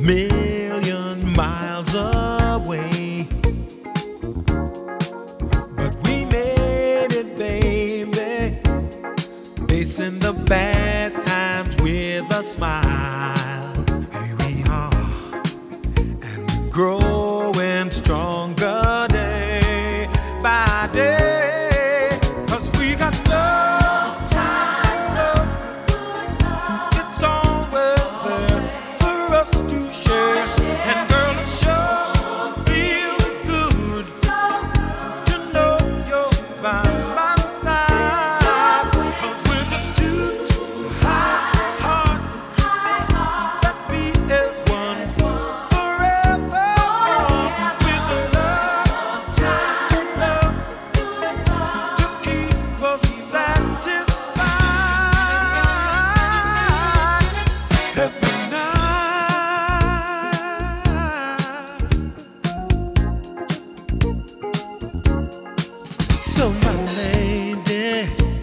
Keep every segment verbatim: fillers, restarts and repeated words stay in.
million miles away. But we made it, baby, facing the bad times with a smile. Here we are, and we're growing stronger day by day. So my lady,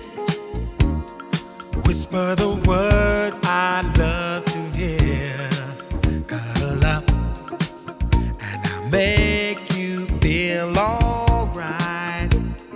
whisper the words I love to hear. Cuddle up and I'll make you feel alright.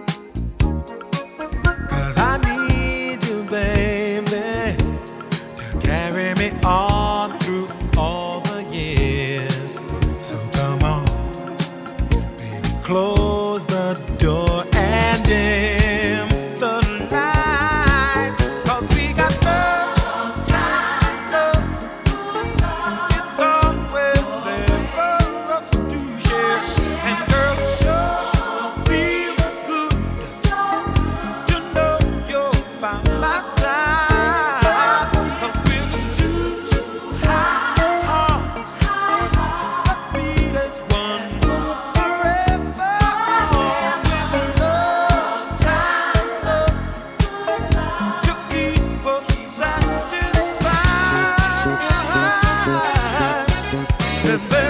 'Cause I need you, baby, to carry me on through all the years. So come on, baby, close the door and dim the lights, 'cause we got love times love. It's always there for us to share. And girl, it sure feels good to know you're by my side. 'Cause we're just two high hearts that beat as one forever. The